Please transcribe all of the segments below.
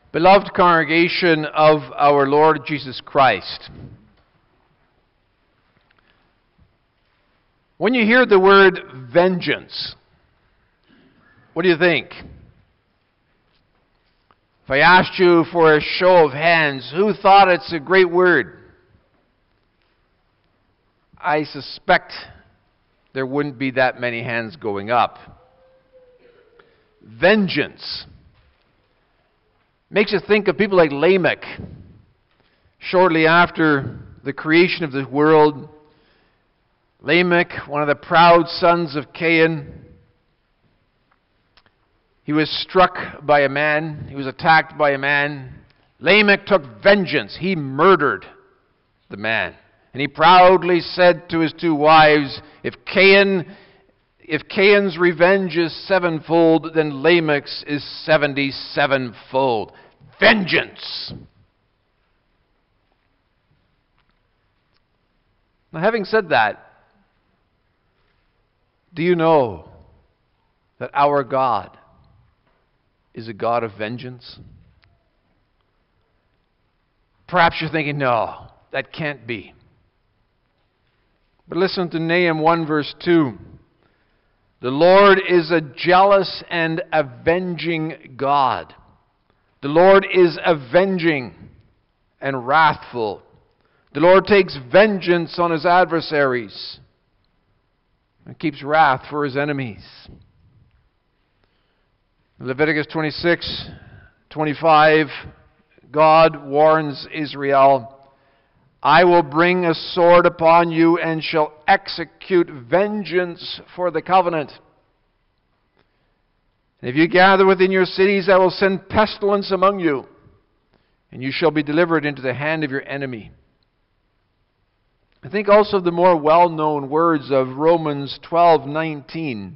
Beloved congregation of our Lord Jesus Christ, when you hear the word vengeance, what do you think? If I asked you for a show of hands, who thought it's a great word? I suspect there wouldn't be that many hands going up. Vengeance makes you think of people like Lamech. Shortly after the creation of the world, Lamech, one of the proud sons of Cain, he was struck by a man. He was attacked by a man. Lamech took vengeance. He murdered the man. And he proudly said to his two wives, if Cain's revenge is sevenfold, then Lamech's is 77-fold. Vengeance! Now, having said that, do you know that our God is a God of vengeance? Perhaps you're thinking, no, that can't be. But listen to Nahum 1 verse 2. The Lord is a jealous and avenging God. The Lord is avenging and wrathful. The Lord takes vengeance on his adversaries and keeps wrath for his enemies. Leviticus 26:25, God warns Israel, I will bring a sword upon you and shall execute vengeance for the covenant. And if you gather within your cities, I will send pestilence among you, and you shall be delivered into the hand of your enemy. I think also of the more well-known words of Romans 12:19.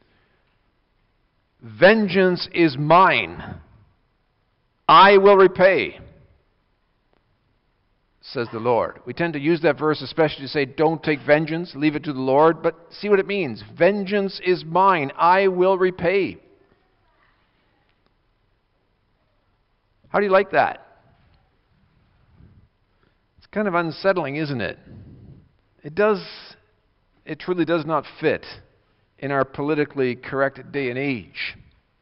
Vengeance is mine. I will repay, says the Lord. We tend to use that verse especially to say, don't take vengeance, leave it to the Lord. But see what it means. Vengeance is mine. I will repay. How do you like that? It's kind of unsettling, isn't it? It truly does not fit in our politically correct day and age.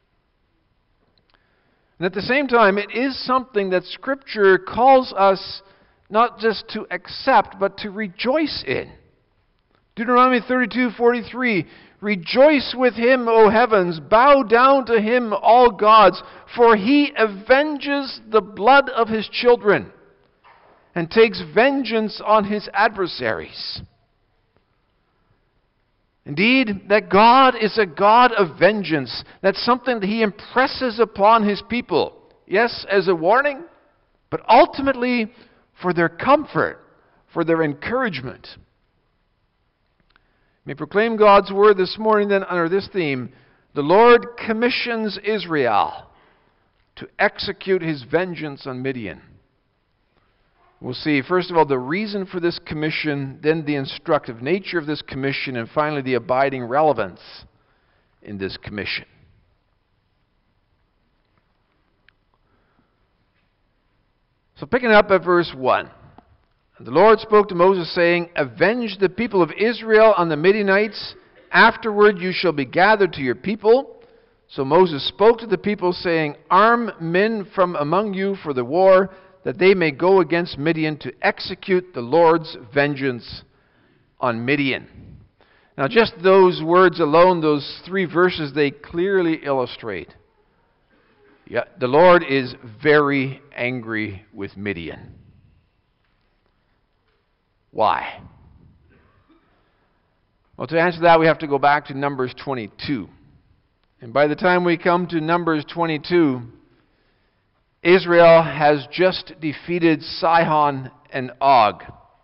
And at the same time, it is something that Scripture calls us not just to accept, but to rejoice in. Deuteronomy 32:43, rejoice with him, O heavens, bow down to him, all gods, for he avenges the blood of his children and takes vengeance on his adversaries. Indeed, that God is a God of vengeance. That's something that he impresses upon his people. Yes, as a warning, but ultimately for their comfort, for their encouragement. We may proclaim God's word this morning then under this theme. The Lord commissions Israel to execute his vengeance on Midian. We'll see, first of all, the reason for this commission, then the instructive nature of this commission, and finally the abiding relevance in this commission. So picking up at verse 1. The Lord spoke to Moses, saying, avenge the people of Israel on the Midianites. Afterward you shall be gathered to your people. So Moses spoke to the people, saying, arm men from among you for the war, that they may go against Midian to execute the Lord's vengeance on Midian. Now just those words alone, those 3 verses, they clearly illustrate. The Lord is very angry with Midian. Why? Well, to answer that, we have to go back to Numbers 22. And by the time we come to Numbers 22, Israel has just defeated Sihon and Og.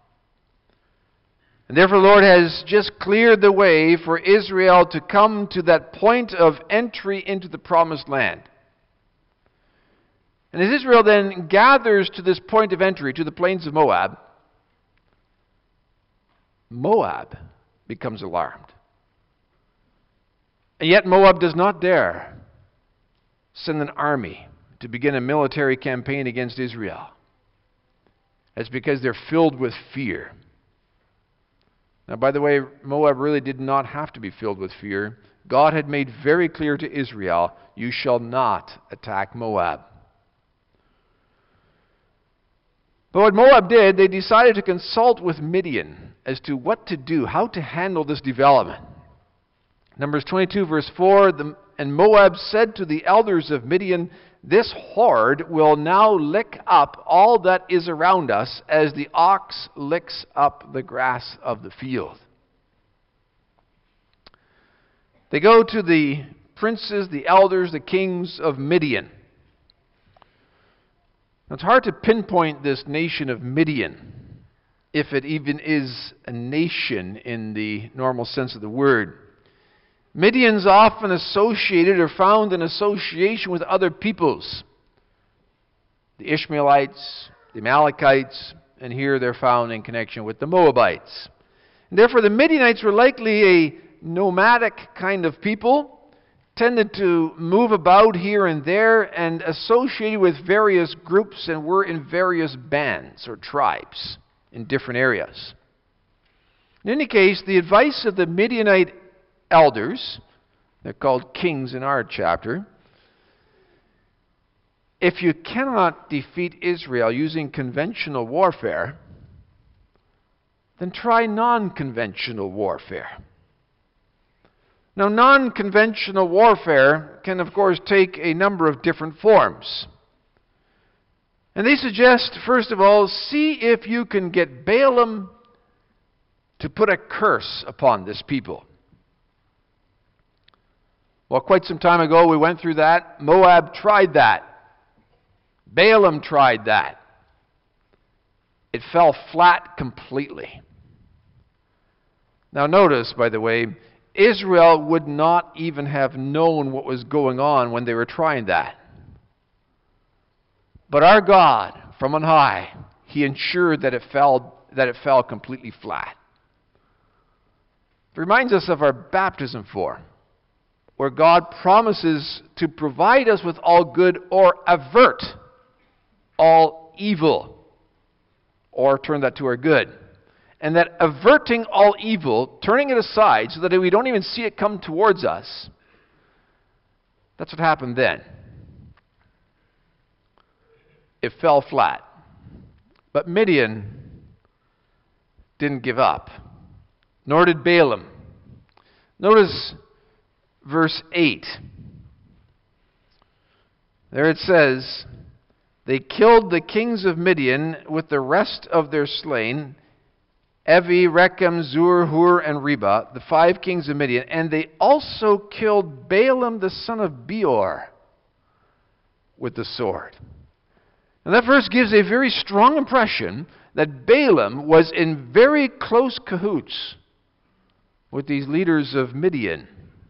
And therefore the Lord has just cleared the way for Israel to come to that point of entry into the promised land. And as Israel then gathers to this point of entry, to the plains of Moab, Moab becomes alarmed. And yet Moab does not dare send an army to begin a military campaign against Israel. It's because they're filled with fear. Now, by the way, Moab really did not have to be filled with fear. God had made very clear to Israel, you shall not attack Moab. But what Moab did, they decided to consult with Midian as to what to do, how to handle this development. Numbers 22, verse 4, and Moab said to the elders of Midian, this horde will now lick up all that is around us as the ox licks up the grass of the field. They go to the princes, the elders, the kings of Midian. Now, it's hard to pinpoint this nation of Midian, if it even is a nation in the normal sense of the word. Midian's often associated or found in association with other peoples. The Ishmaelites, the Amalekites, and here they're found in connection with the Moabites. And therefore, the Midianites were likely a nomadic kind of people, tended to move about here and there and associated with various groups and were in various bands or tribes in different areas. In any case, the advice of the Midianite elders, they're called kings in our chapter, if you cannot defeat Israel using conventional warfare, then try non-conventional warfare. Now, non-conventional warfare can, of course, take a number of different forms. And they suggest, first of all, see if you can get Balaam to put a curse upon this people. Well, quite some time ago, we went through that. Moab tried that. Balaam tried that. It fell flat completely. Now, notice, by the way, Israel would not even have known what was going on when they were trying that. But our God, from on high, He ensured that it fell completely flat. It reminds us of our baptism form, where God promises to provide us with all good or avert all evil, or turn that to our good. And that averting all evil, turning it aside so that we don't even see it come towards us, that's what happened then. It fell flat. But Midian didn't give up, nor did Balaam. Notice verse 8. There it says, they killed the kings of Midian with the rest of their slain, Evi, Rechem, Zur, Hur, and Reba, the 5 kings of Midian, and they also killed Balaam the son of Beor with the sword. And that verse gives a very strong impression that Balaam was in very close cahoots with these leaders of Midian.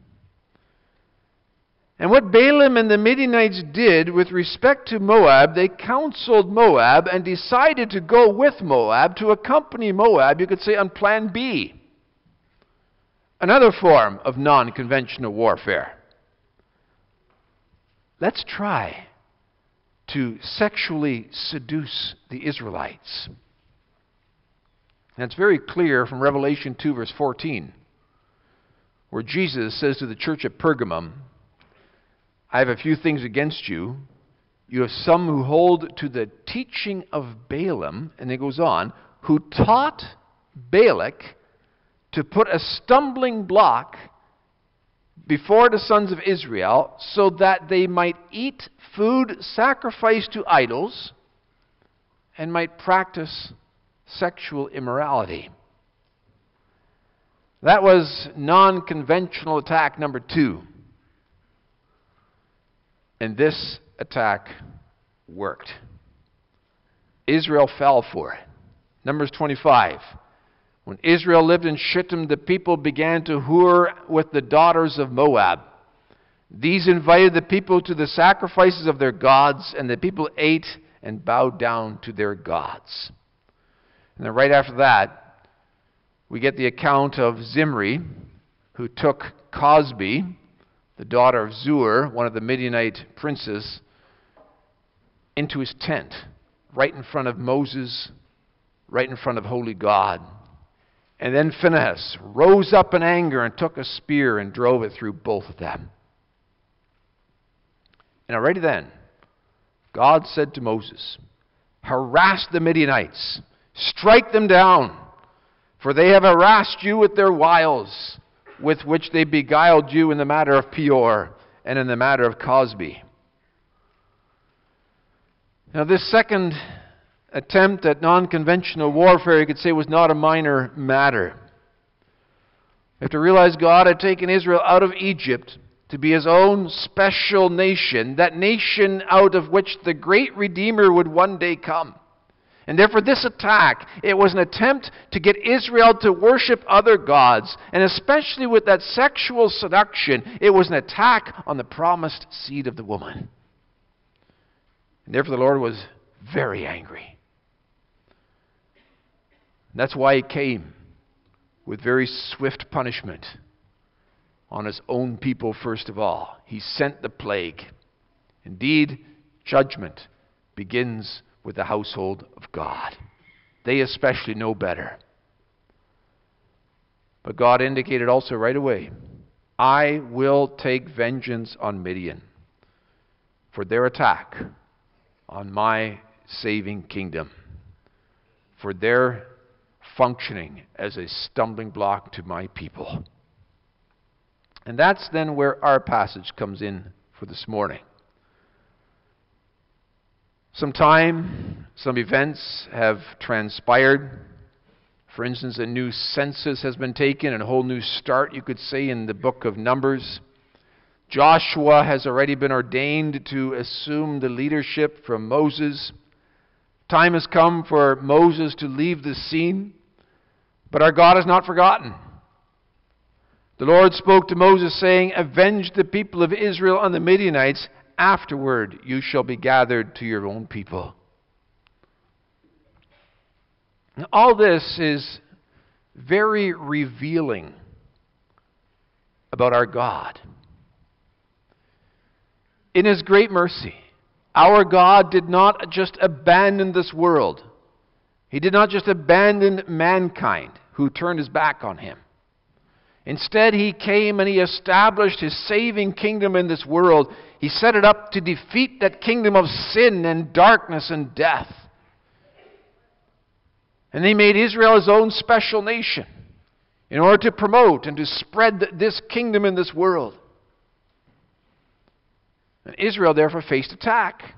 And what Balaam and the Midianites did with respect to Moab, they counseled Moab and decided to go with Moab, to accompany Moab, you could say, on plan B. Another form of non-conventional warfare. Let's try to sexually seduce the Israelites. And it's very clear from Revelation 2, verse 14, where Jesus says to the church at Pergamum, I have a few things against you. You have some who hold to the teaching of Balaam, and it goes on, who taught Balak to put a stumbling block before the sons of Israel so that they might eat food sacrificed to idols and might practice sexual immorality. That was non-conventional attack number 2. And this attack worked. Israel fell for it. Numbers 25. When Israel lived in Shittim, the people began to whore with the daughters of Moab. These invited the people to the sacrifices of their gods, and the people ate and bowed down to their gods. And then right after that, we get the account of Zimri, who took Cosbi, the daughter of Zur, one of the Midianite princes, into his tent, right in front of Moses, right in front of holy God. And then Phinehas rose up in anger and took a spear and drove it through both of them. And already then, God said to Moses, harass the Midianites, strike them down, for they have harassed you with their wiles, with which they beguiled you in the matter of Peor and in the matter of Cosbi. Now, this second attempt at non-conventional warfare, you could say, was not a minor matter. You have to realize God had taken Israel out of Egypt to be his own special nation, that nation out of which the great Redeemer would one day come. And therefore this attack, it was an attempt to get Israel to worship other gods, and especially with that sexual seduction, it was an attack on the promised seed of the woman. And therefore the Lord was very angry. That's why he came with very swift punishment on his own people first of all. He sent the plague. Indeed, judgment begins with the household of God. They especially know better. But God indicated also right away, I will take vengeance on Midian for their attack on my saving kingdom, for their functioning as a stumbling block to my people. And that's then where our passage comes in for this morning. Some time, some events have transpired. For instance, a new census has been taken, and a whole new start, you could say, in the book of Numbers. Joshua has already been ordained to assume the leadership from Moses. Time has come for Moses to leave the scene, but our God has not forgotten. The Lord spoke to Moses, saying, avenge the people of Israel on the Midianites. Afterward you shall be gathered to your own people. Now, all this is very revealing about our God. In his great mercy, our God did not just abandon this world. He did not just abandon mankind who turned his back on him. Instead, he came and he established his saving kingdom in this world. He set it up to defeat that kingdom of sin and darkness and death. And he made Israel his own special nation in order to promote and to spread this kingdom in this world. And Israel therefore faced attack.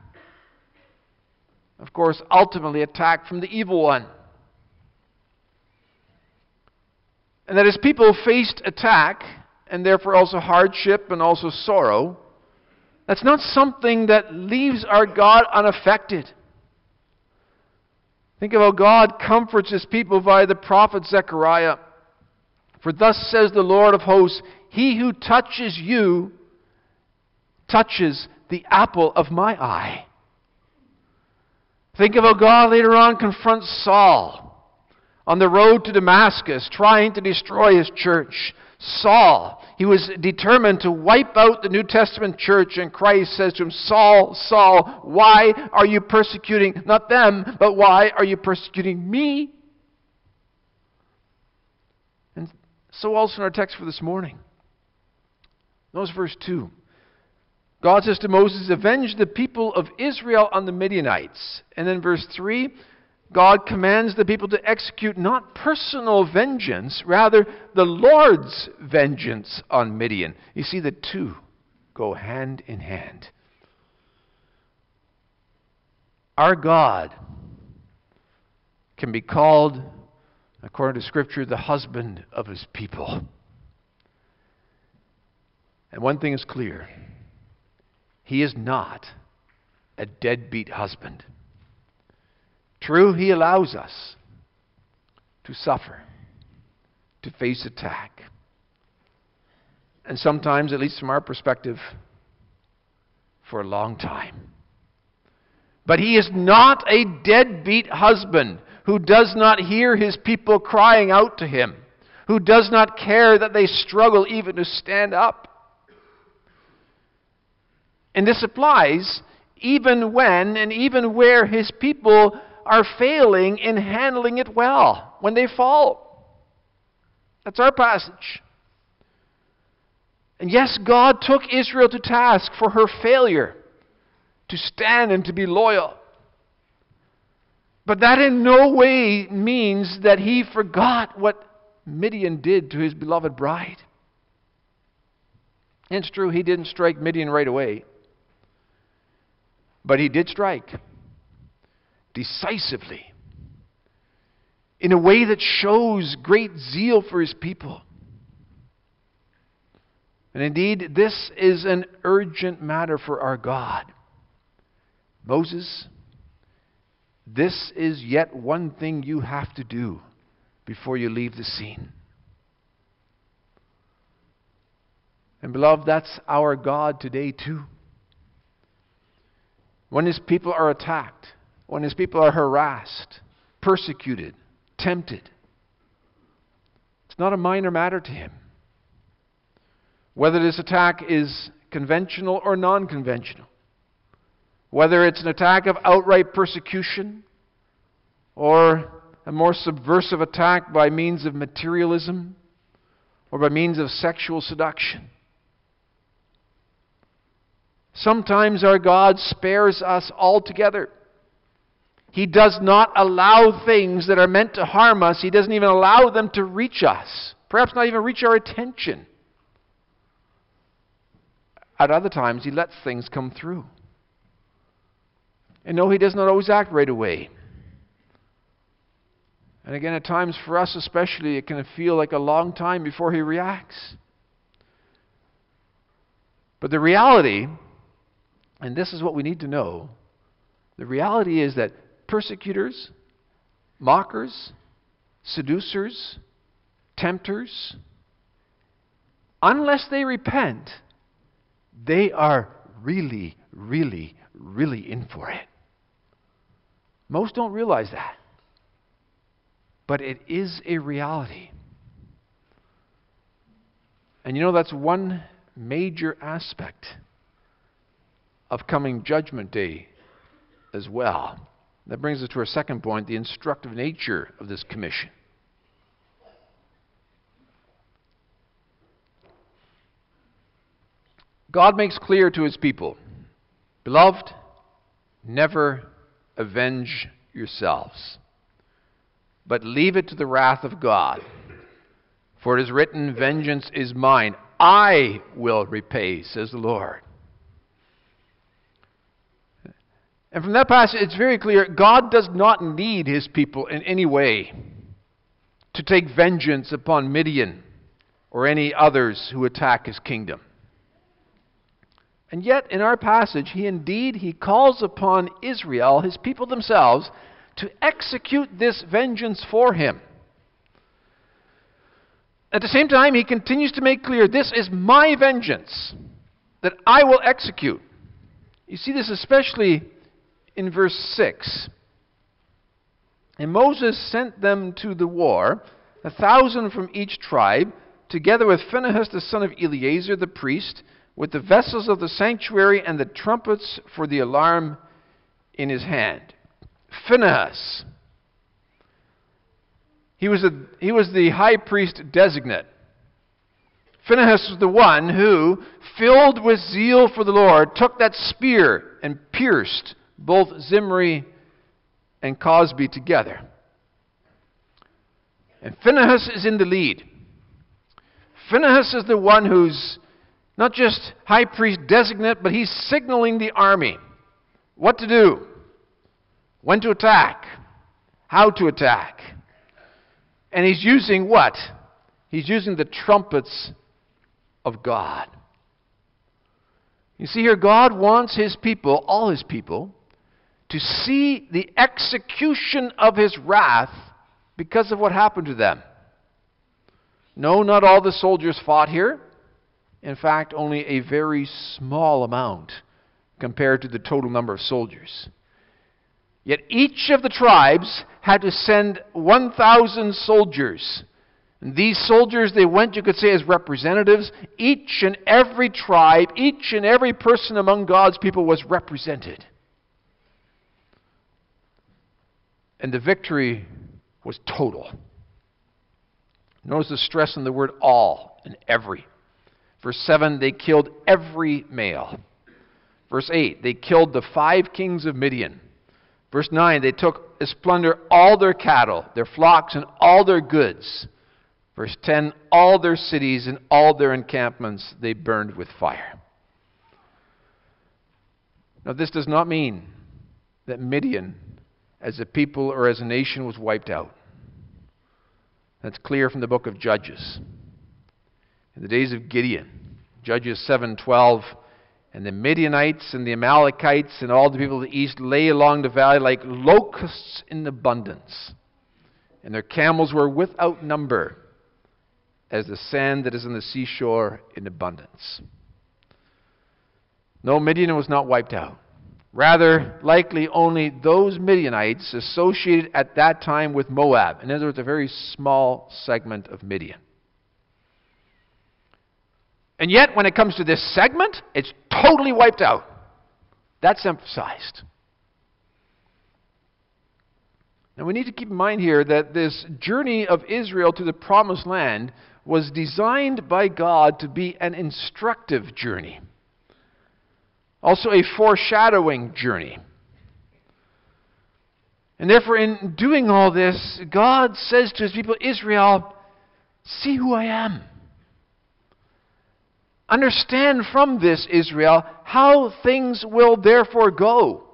Of course, ultimately attack from the evil one. And that as people faced attack, and therefore also hardship and also sorrow, that's not something that leaves our God unaffected. Think of how God comforts his people via the prophet Zechariah. For thus says the Lord of hosts, he who touches you touches the apple of my eye. Think of how God later on confronts Saul on the road to Damascus, trying to destroy his church. Saul, he was determined to wipe out the New Testament church, and Christ says to him, Saul, Saul, why are you persecuting, not them, but why are you persecuting me? And so also in our text for this morning. Notice verse 2. God says to Moses, avenge the people of Israel on the Midianites. And then verse 3, God commands the people to execute not personal vengeance, rather the Lord's vengeance on Midian. You see, the two go hand in hand. Our God can be called, according to Scripture, the husband of his people. And one thing is clear. He is not a deadbeat husband. True, he allows us to suffer, to face attack. And sometimes, at least from our perspective, for a long time. But he is not a deadbeat husband who does not hear his people crying out to him, who does not care that they struggle even to stand up. And this applies even when and even where his people are failing in handling it well, when they fall. That's our passage. And yes, God took Israel to task for her failure to stand and to be loyal. But that in no way means that he forgot what Midian did to his beloved bride. And it's true, he didn't strike Midian right away. But he did strike decisively, in a way that shows great zeal for his people. And indeed, this is an urgent matter for our God. Moses, this is yet one thing you have to do before you leave the scene. And beloved, that's our God today too. When his people are attacked, when his people are harassed, persecuted, tempted, it's not a minor matter to him. Whether this attack is conventional or non-conventional, whether it's an attack of outright persecution or a more subversive attack by means of materialism or by means of sexual seduction. Sometimes our God spares us altogether. He does not allow things that are meant to harm us. He doesn't even allow them to reach us. Perhaps not even reach our attention. At other times, he lets things come through. And no, he does not always act right away. And again, at times for us especially, it can feel like a long time before he reacts. But the reality, and this is what we need to know, the reality is that persecutors, mockers, seducers, tempters, unless they repent, they are really, really, really in for it. Most don't realize that. But it is a reality. And you know, that's one major aspect of coming Judgment Day as well. That brings us to our second point, the instructive nature of this commission. God makes clear to his people, beloved, never avenge yourselves, but leave it to the wrath of God. For it is written, vengeance is mine, I will repay, says the Lord. And from that passage, it's very clear, God does not need his people in any way to take vengeance upon Midian or any others who attack his kingdom. And yet, in our passage, he calls upon Israel, his people themselves, to execute this vengeance for him. At the same time, he continues to make clear, this is my vengeance that I will execute. You see this especially in verse 6. And Moses sent them to the war, 1,000 from each tribe, together with Phinehas the son of Eleazar the priest, with the vessels of the sanctuary and the trumpets for the alarm in his hand. Phinehas. He was the high priest designate. Phinehas was the one who, filled with zeal for the Lord, took that spear and pierced both Zimri and Cosby together. And Phinehas is in the lead. Phinehas is the one who's not just high priest designate, but he's signaling the army what to do, when to attack, how to attack. And he's using what? He's using the trumpets of God. You see here, God wants his people, all his people, to see the execution of his wrath because of what happened to them. No, not all the soldiers fought here. In fact, only a very small amount compared to the total number of soldiers. Yet each of the tribes had to send 1,000 soldiers. And these soldiers, they went, you could say, as representatives. Each and every tribe, each and every person among God's people was represented. And the victory was total. Notice the stress on the word all and every. Verse 7, they killed every male. Verse 8, they killed the 5 kings of Midian. Verse 9, they took as plunder all their cattle, their flocks, and all their goods. Verse 10, all their cities and all their encampments they burned with fire. Now, this does not mean that Midian, as a people or as a nation, was wiped out. That's clear from the book of Judges. In the days of Gideon, Judges 7:12, and the Midianites and the Amalekites and all the people of the east lay along the valley like locusts in abundance, and their camels were without number, as the sand that is on the seashore in abundance. No, Midian was not wiped out. Rather, likely only those Midianites associated at that time with Moab. In other words, a very small segment of Midian. And yet, when it comes to this segment, it's totally wiped out. That's emphasized. Now, we need to keep in mind here that this journey of Israel to the Promised Land was designed by God to be an instructive journey. Also a foreshadowing journey. And therefore, in doing all this, God says to His people, Israel, see who I am. Understand from this, Israel, how things will therefore go.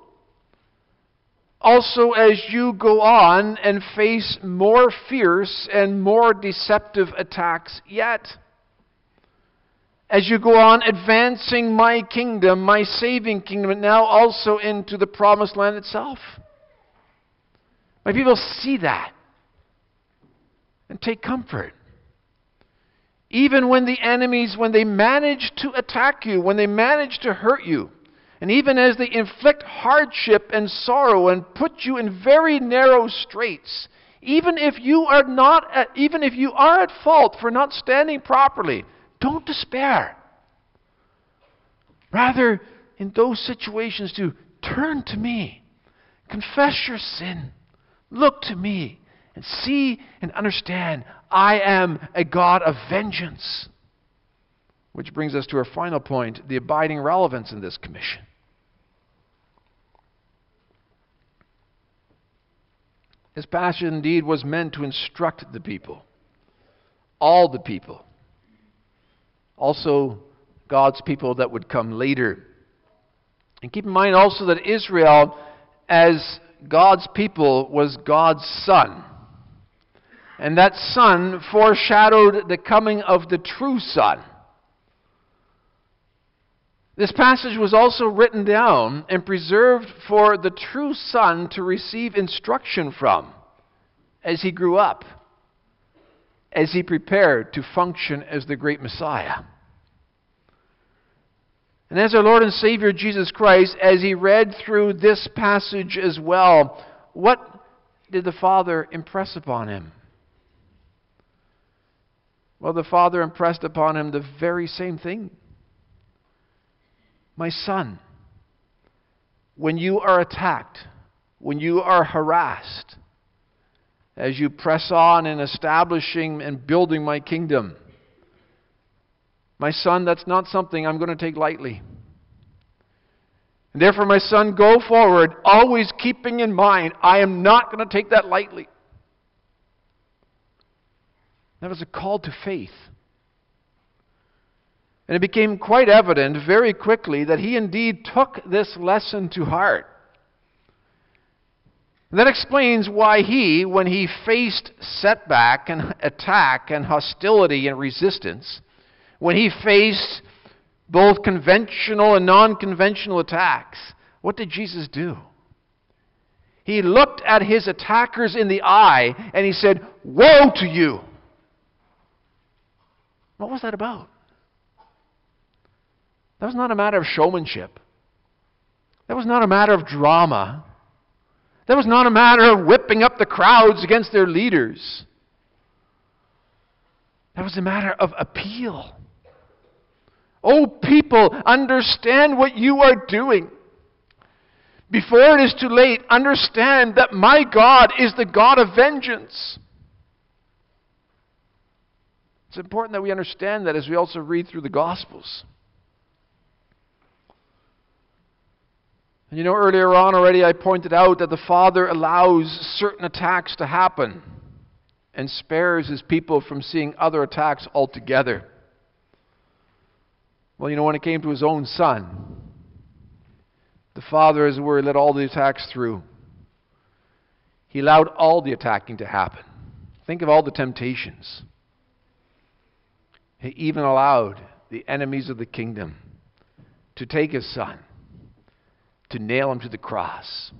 Also, as you go on and face more fierce and more deceptive attacks yet. As you go on advancing my kingdom, my saving kingdom, and now also into the Promised Land itself. My people, see that and take comfort. Even when the enemies, when they manage to attack you, when they manage to hurt you, and even as they inflict hardship and sorrow and put you in very narrow straits, even if you are at fault for not standing properly, don't despair. Rather, in those situations, to turn to me, confess your sin, look to me, and see and understand I am a God of vengeance. Which brings us to our final point, the abiding relevance in this commission. This passage indeed was meant to instruct the people, all the people. Also, God's people that would come later. And keep in mind also that Israel, as God's people, was God's son. And that son foreshadowed the coming of the true son. This passage was also written down and preserved for the true son to receive instruction from as he grew up, as he prepared to function as the great Messiah. And as our Lord and Savior Jesus Christ, as he read through this passage as well, what did the Father impress upon him? Well, the Father impressed upon him the very same thing. My son, when you are attacked, when you are harassed, as you press on in establishing and building my kingdom, my son, that's not something I'm going to take lightly. And therefore, my son, go forward, always keeping in mind, I am not going to take that lightly. That was a call to faith. And it became quite evident very quickly that he indeed took this lesson to heart. And that explains why he, when he faced setback and attack and hostility and resistance, when he faced both conventional and non-conventional attacks, what did Jesus do? He looked at his attackers in the eye and he said, "Woe to you!" What was that about? That was not a matter of showmanship. That was not a matter of drama. That was not a matter of whipping up the crowds against their leaders. That was a matter of appeal. Oh, people, understand what you are doing. Before it is too late, understand that my God is the God of vengeance. It's important that we understand that as we also read through the Gospels. And you know, earlier on already I pointed out that the Father allows certain attacks to happen and spares His people from seeing other attacks altogether. Well, you know, when it came to His own Son, the Father, as it were, let all the attacks through. He allowed all the attacking to happen. Think of all the temptations. He even allowed the enemies of the kingdom to take His Son, to nail Him to the cross.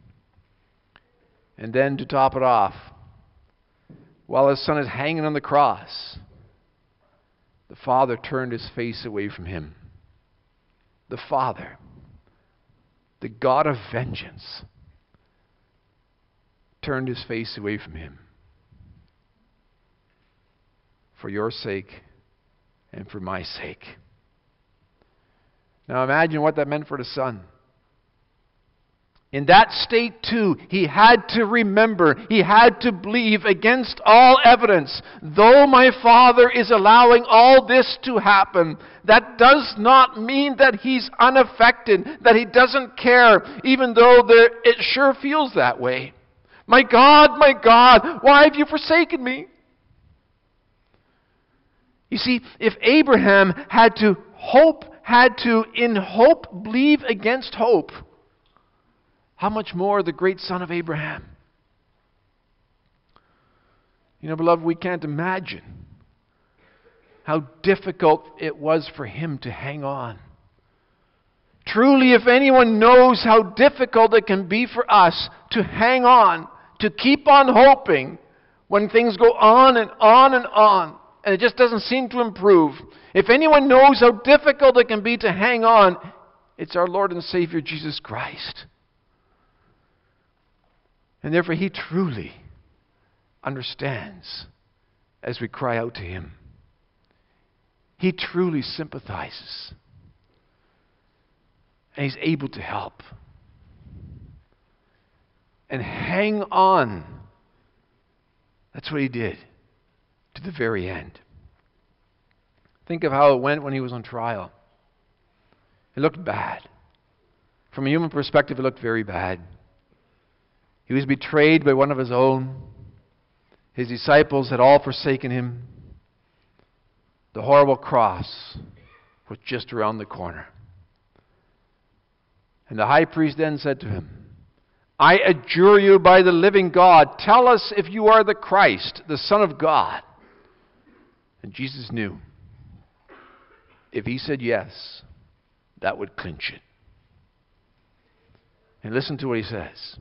And then to top it off, while His Son is hanging on the cross, the Father turned His face away from Him. The Father, the God of vengeance, turned His face away from Him for your sake and for my sake. Now imagine what that meant for the Son. In that state too, He had to remember, He had to believe against all evidence, though my Father is allowing all this to happen, that does not mean that He's unaffected, that He doesn't care, even though it sure feels that way. My God, why have you forsaken me? You see, if Abraham had to in hope believe against hope, how much more the great Son of Abraham? You know, beloved, we can't imagine how difficult it was for him to hang on. Truly, if anyone knows how difficult it can be for us to hang on, to keep on hoping when things go on and on and on, and it just doesn't seem to improve. If anyone knows how difficult it can be to hang on, it's our Lord and Savior Jesus Christ. And therefore He truly understands as we cry out to Him. He truly sympathizes. And He's able to help. And hang on. That's what He did to the very end. Think of how it went when He was on trial. It looked bad. From a human perspective, it looked very bad. He was betrayed by one of His own. His disciples had all forsaken Him. The horrible cross was just around the corner. And the high priest then said to Him, I adjure you by the living God, tell us if you are the Christ, the Son of God. And Jesus knew if He said yes, that would clinch it. And listen to what He says.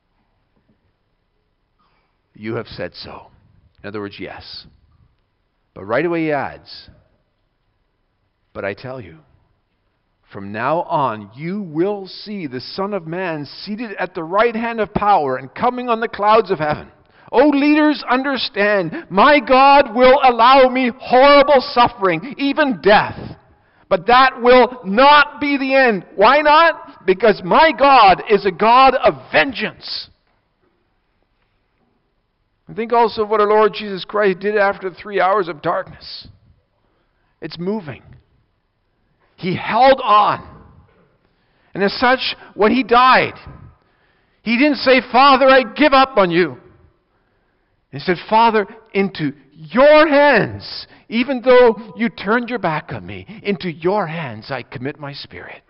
You have said so. In other words, yes. But right away He adds, but I tell you, from now on you will see the Son of Man seated at the right hand of power and coming on the clouds of heaven. Oh, leaders, understand, my God will allow me horrible suffering, even death. But that will not be the end. Why not? Because my God is a God of vengeance. And think also of what our Lord Jesus Christ did after the 3 hours of darkness. It's moving. He held on. And as such, when He died, He didn't say, Father, I give up on you. He said, Father, into your hands, even though you turned your back on me, into your hands I commit my spirit.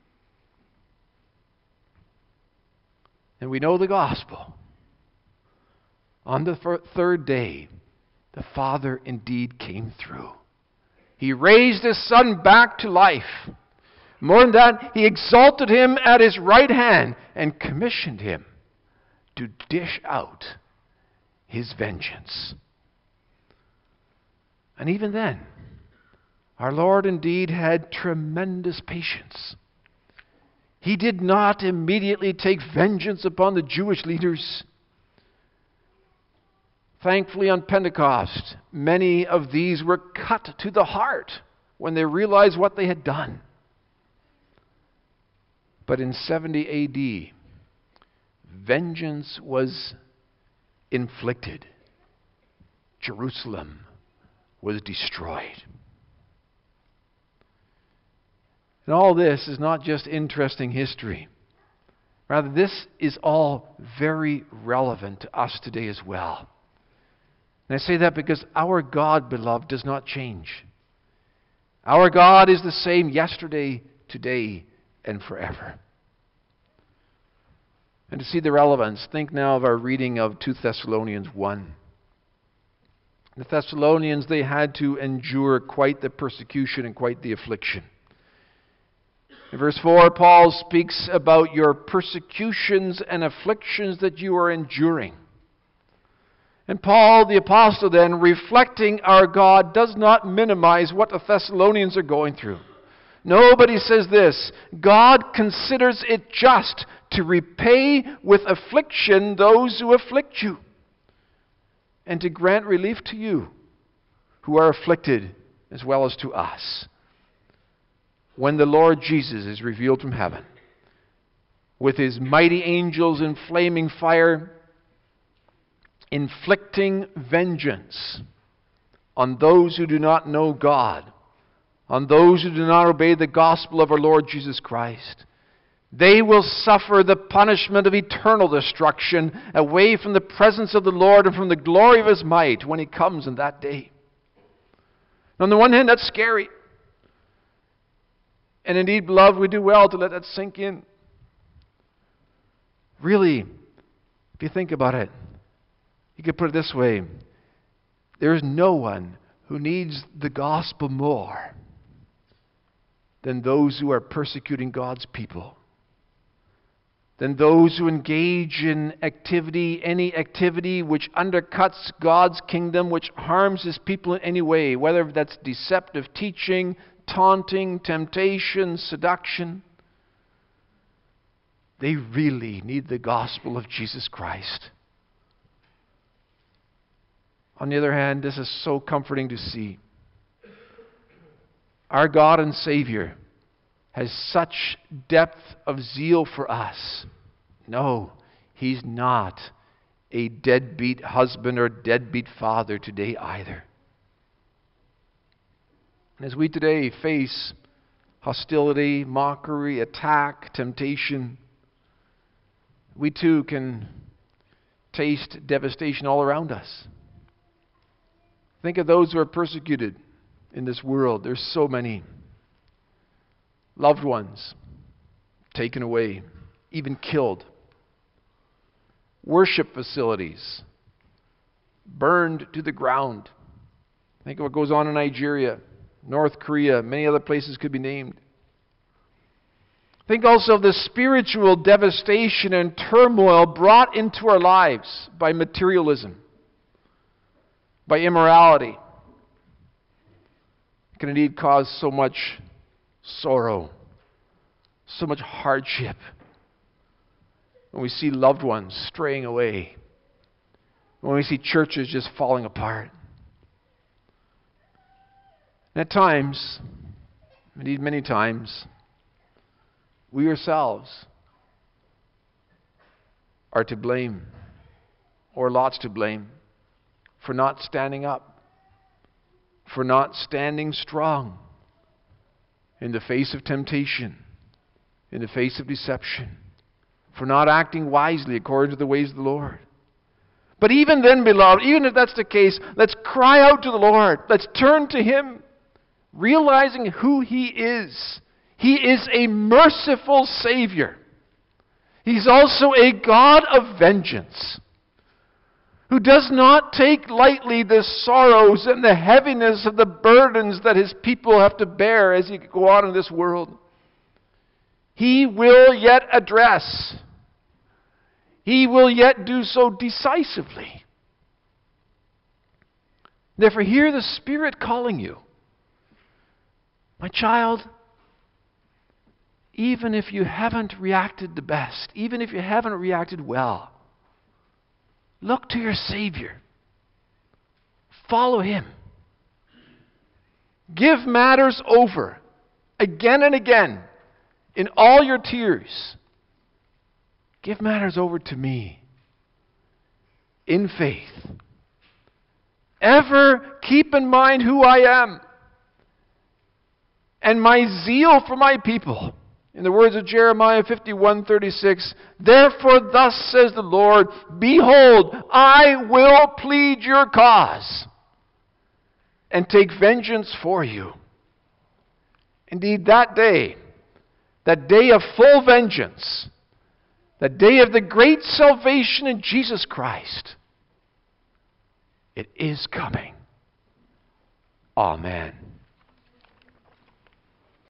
And we know the gospel. On the third day, the Father indeed came through. He raised His Son back to life. More than that, He exalted Him at His right hand and commissioned Him to dish out His vengeance. And even then, our Lord indeed had tremendous patience. He did not immediately take vengeance upon the Jewish leaders. Thankfully, on Pentecost, many of these were cut to the heart when they realized what they had done. But in 70 A.D., vengeance was inflicted. Jerusalem was destroyed. And all this is not just interesting history. Rather, this is all very relevant to us today as well. And I say that because our God, beloved, does not change. Our God is the same yesterday, today, and forever. And to see the relevance, think now of our reading of 2 Thessalonians 1. The Thessalonians, they had to endure quite the persecution and quite the affliction. In verse 4, Paul speaks about your persecutions and afflictions that you are enduring. And Paul, the apostle then, reflecting our God, does not minimize what the Thessalonians are going through. Nobody says this: God considers it just to repay with affliction those who afflict you, and to grant relief to you who are afflicted as well as to us, when the Lord Jesus is revealed from heaven with his mighty angels in flaming fire, inflicting vengeance on those who do not know God, on those who do not obey the gospel of our Lord Jesus Christ. They will suffer the punishment of eternal destruction away from the presence of the Lord and from the glory of his might when he comes in that day. On the one hand, that's scary. And indeed, beloved, we do well to let that sink in. Really, if you think about it, you could put it this way: there is no one who needs the gospel more than those who are persecuting God's people, than those who engage in activity, any activity which undercuts God's kingdom, which harms his people in any way, whether that's deceptive teaching, taunting, temptation, seduction. They really need the gospel of Jesus Christ. On the other hand, this is so comforting to see. Our God and Savior has such depth of zeal for us. No, he's not a deadbeat husband or deadbeat father today either. As we today face hostility, mockery, attack, temptation, we too can taste devastation all around us. Think of those who are persecuted in this world. There's so many. Loved ones taken away, even killed. Worship facilities burned to the ground. Think of what goes on in Nigeria, North Korea, many other places could be named. Think also of the spiritual devastation and turmoil brought into our lives by materialism, by immorality. It can indeed cause so much sorrow, so much hardship when we see loved ones straying away, when we see churches just falling apart. And at times, indeed many times, we ourselves are to blame, or lots to blame, for not standing up, for not standing strong in the face of temptation, in the face of deception, for not acting wisely according to the ways of the Lord. But even then, beloved, even if that's the case, let's cry out to the Lord. Let's turn to him, realizing who he is. He is a merciful Savior. He's also a God of vengeance, who does not take lightly the sorrows and the heaviness of the burdens that his people have to bear as you go on in this world. He will yet address. He will yet do so decisively. Therefore, hear the Spirit calling you. My child, even if you haven't reacted the best, even if you haven't reacted well, look to your Savior. Follow him. Give matters over again and again in all your tears, give matters over to me in faith. Ever keep in mind who I am and my zeal for my people. In the words of Jeremiah 51:36, therefore thus says the Lord, behold, I will plead your cause and take vengeance for you. Indeed, that day of full vengeance, that day of the great salvation in Jesus Christ, it is coming. Amen.